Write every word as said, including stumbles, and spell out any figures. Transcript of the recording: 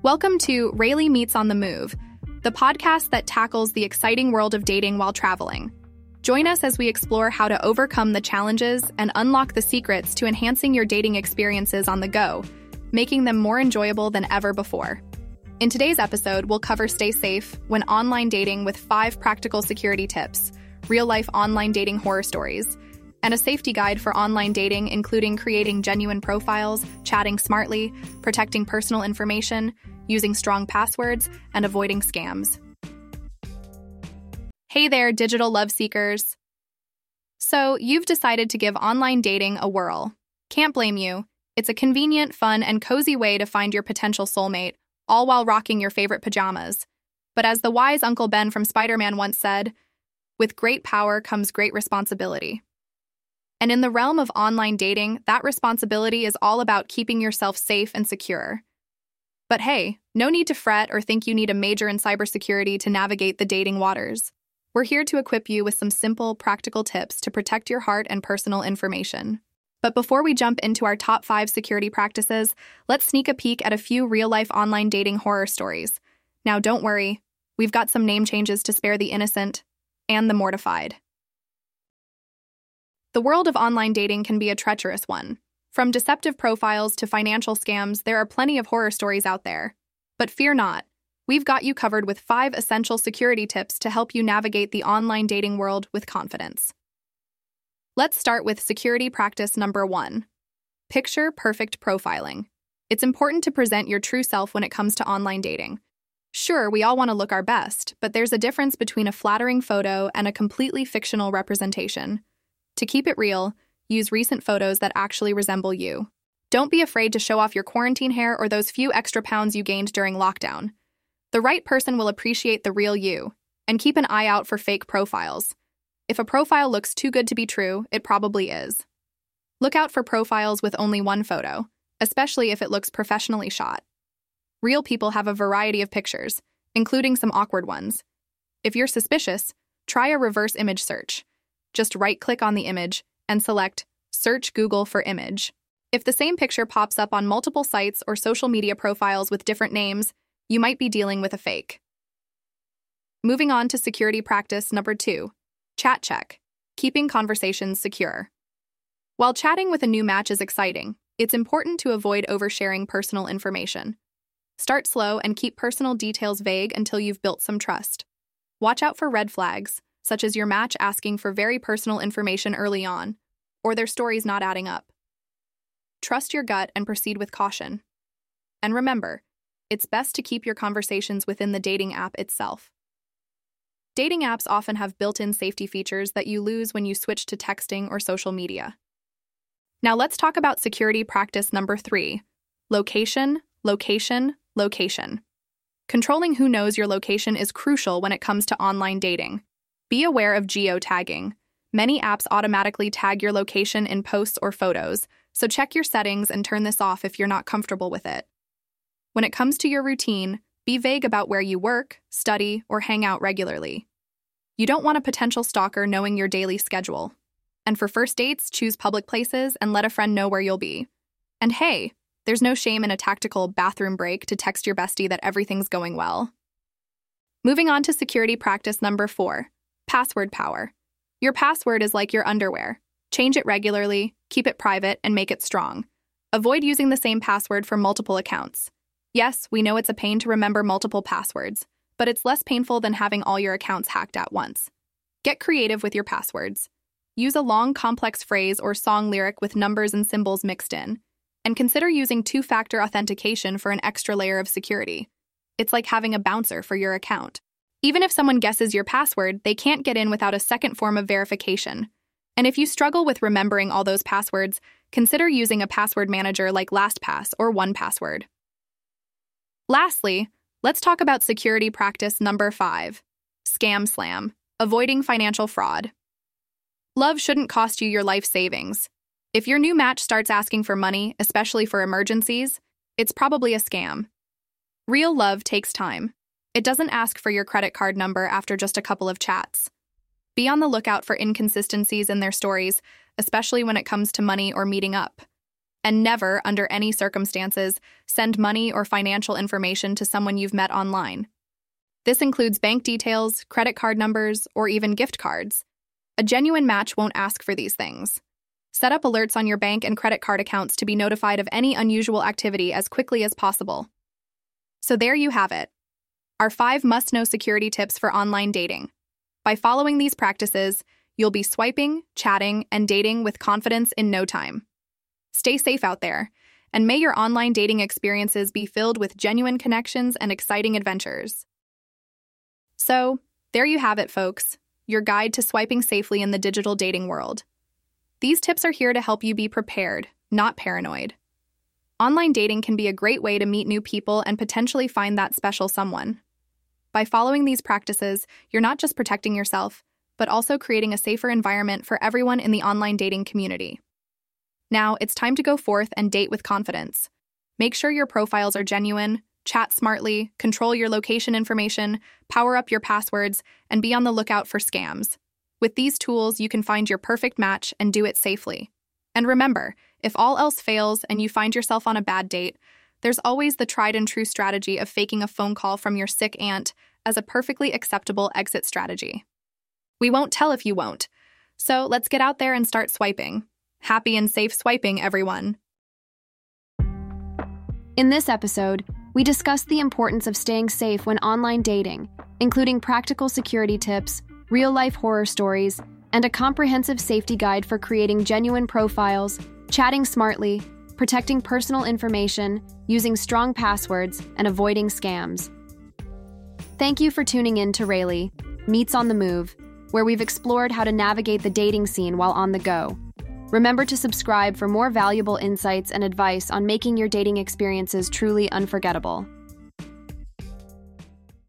Welcome to Rayleigh Meets on the Move, the podcast that tackles the exciting world of dating while traveling. Join us as we explore how to overcome the challenges and unlock the secrets to enhancing your dating experiences on the go, making them more enjoyable than ever before. In today's episode, we'll cover stay safe when online dating with five practical security tips, real-life online dating horror stories, and a safety guide for online dating, including creating genuine profiles, chatting smartly, protecting personal information, using strong passwords, and avoiding scams. Hey there, digital love seekers. So, you've decided to give online dating a whirl. Can't blame you. It's a convenient, fun, and cozy way to find your potential soulmate, all while rocking your favorite pajamas. But as the wise Uncle Ben from Spider-Man once said, with great power comes great responsibility. And in the realm of online dating, that responsibility is all about keeping yourself safe and secure. But hey, no need to fret or think you need a major in cybersecurity to navigate the dating waters. We're here to equip you with some simple, practical tips to protect your heart and personal information. But before we jump into our top five security practices, let's sneak a peek at a few real-life online dating horror stories. Now, don't worry, we've got some name changes to spare the innocent and the mortified. The world of online dating can be a treacherous one. From deceptive profiles to financial scams, there are plenty of horror stories out there. But fear not. We've got you covered with five essential security tips to help you navigate the online dating world with confidence. Let's start with security practice number one. Picture perfect profiling. It's important to present your true self when it comes to online dating. Sure, we all want to look our best, but there's a difference between a flattering photo and a completely fictional representation. To keep it real, use recent photos that actually resemble you. Don't be afraid to show off your quarantine hair or those few extra pounds you gained during lockdown. The right person will appreciate the real you, and keep an eye out for fake profiles. If a profile looks too good to be true, it probably is. Look out for profiles with only one photo, especially if it looks professionally shot. Real people have a variety of pictures, including some awkward ones. If you're suspicious, try a reverse image search. Just right-click on the image and select Search Google for Image. If the same picture pops up on multiple sites or social media profiles with different names, you might be dealing with a fake. Moving on to security practice number two, chat check, keeping conversations secure. While chatting with a new match is exciting, it's important to avoid oversharing personal information. Start slow and keep personal details vague until you've built some trust. Watch out for red flags, such as your match asking for very personal information early on, or their stories not adding up. Trust your gut and proceed with caution. And remember, it's best to keep your conversations within the dating app itself. Dating apps often have built-in safety features that you lose when you switch to texting or social media. Now let's talk about security practice number three, location, location, location. Controlling who knows your location is crucial when it comes to online dating. Be aware of geotagging. Many apps automatically tag your location in posts or photos, so check your settings and turn this off if you're not comfortable with it. When it comes to your routine, be vague about where you work, study, or hang out regularly. You don't want a potential stalker knowing your daily schedule. And for first dates, choose public places and let a friend know where you'll be. And hey, there's no shame in a tactical bathroom break to text your bestie that everything's going well. Moving on to security practice number four. Password power. Your password is like your underwear. Change it regularly, keep it private, and make it strong. Avoid using the same password for multiple accounts. Yes, we know it's a pain to remember multiple passwords, but it's less painful than having all your accounts hacked at once. Get creative with your passwords. Use a long, complex phrase or song lyric with numbers and symbols mixed in, and consider using two-factor authentication for an extra layer of security. It's like having a bouncer for your account. Even if someone guesses your password, they can't get in without a second form of verification. And if you struggle with remembering all those passwords, consider using a password manager like LastPass or one password. Lastly, let's talk about security practice number five, Scam Slam, avoiding financial fraud. Love shouldn't cost you your life savings. If your new match starts asking for money, especially for emergencies, it's probably a scam. Real love takes time. It doesn't ask for your credit card number after just a couple of chats. Be on the lookout for inconsistencies in their stories, especially when it comes to money or meeting up. And never, under any circumstances, send money or financial information to someone you've met online. This includes bank details, credit card numbers, or even gift cards. A genuine match won't ask for these things. Set up alerts on your bank and credit card accounts to be notified of any unusual activity as quickly as possible. So there you have it. Our five must-know security tips for online dating. By following these practices, you'll be swiping, chatting, and dating with confidence in no time. Stay safe out there, and may your online dating experiences be filled with genuine connections and exciting adventures. So, there you have it, folks, your guide to swiping safely in the digital dating world. These tips are here to help you be prepared, not paranoid. Online dating can be a great way to meet new people and potentially find that special someone. By following these practices, you're not just protecting yourself, but also creating a safer environment for everyone in the online dating community. Now, it's time to go forth and date with confidence. Make sure your profiles are genuine, chat smartly, control your location information, power up your passwords, and be on the lookout for scams. With these tools, you can find your perfect match and do it safely. And remember, if all else fails and you find yourself on a bad date, there's always the tried and true strategy of faking a phone call from your sick aunt as a perfectly acceptable exit strategy. We won't tell if you won't. So let's get out there and start swiping. Happy and safe swiping, everyone. In this episode, we discussed the importance of staying safe when online dating, including practical security tips, real-life horror stories, and a comprehensive safety guide for creating genuine profiles, chatting smartly, protecting personal information, using strong passwords, and avoiding scams. Thank you for tuning in to Rayleigh, Meets on the Move, where we've explored how to navigate the dating scene while on the go. Remember to subscribe for more valuable insights and advice on making your dating experiences truly unforgettable.